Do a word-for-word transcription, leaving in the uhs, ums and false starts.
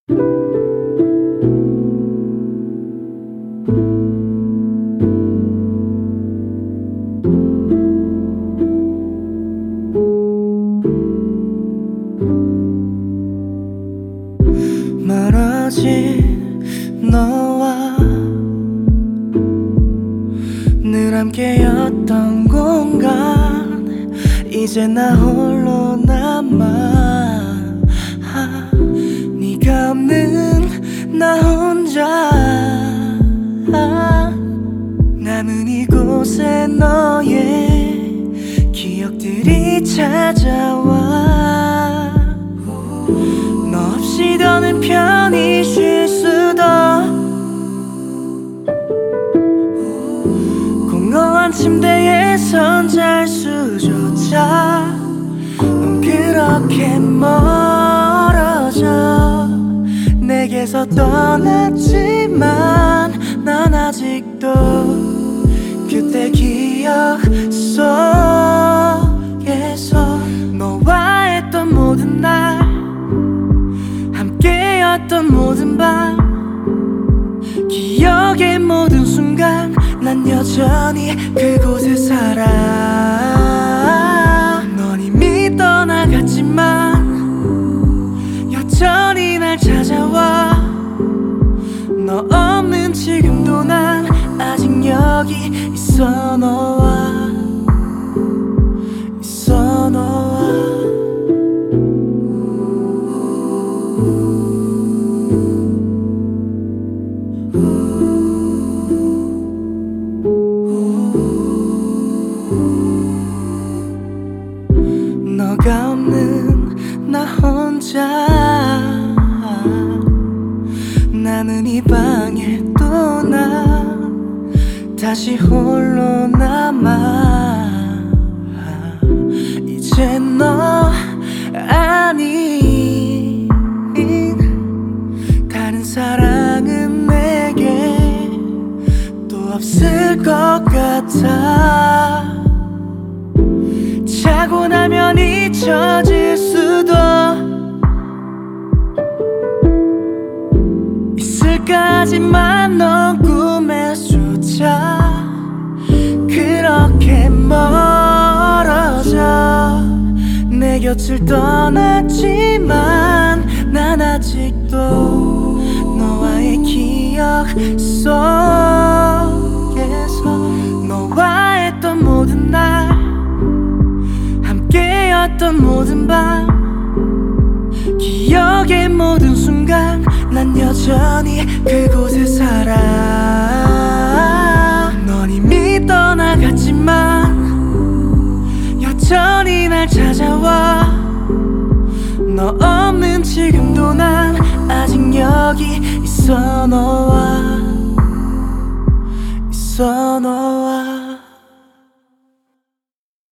멀어진 너와 늘 함께였던 공간 이제 나 홀로 남아. 아, 네가 없는 나 혼자 아, 남은 이곳에 너의 기억들이 찾아와. 너 없이 더는 편히 쉴 수도 공허한 침대에선 잘 수조차 넌 그렇게 멀어져 내게서 떠났지만 난 아직도 그때 기억 속에서 너와 했던 모든 날 함께였던 모든 밤 기억의 모든 순간 난 여전히 그곳에 살아. 넌 이미 떠나갔지만 여전히 날 찾아와. 너 없는 지금도 난 아직 여기 있어. 너와 있어. 너와 너가 없는 나 혼자 나는 이 방에 또 나 다시 홀로 남아. 이제 너 아닌 다른 사랑은 내게 또 없을 것 같아. 자고 나면 잊혀질 수도 있을까 하지만 넌 꿈에조차 그렇게 멀어져 내 곁을 떠났지만 난 아직도 너와의 기억 속에서 너와 했던 모든 날 함께였던 모든 밤 기억의 모든 순간 난 여전히 그곳에 살아. 넌 이미 떠나갔지만 여전히 날 찾아와. 너 없는 지금도 난 아직 여기 있어. 너와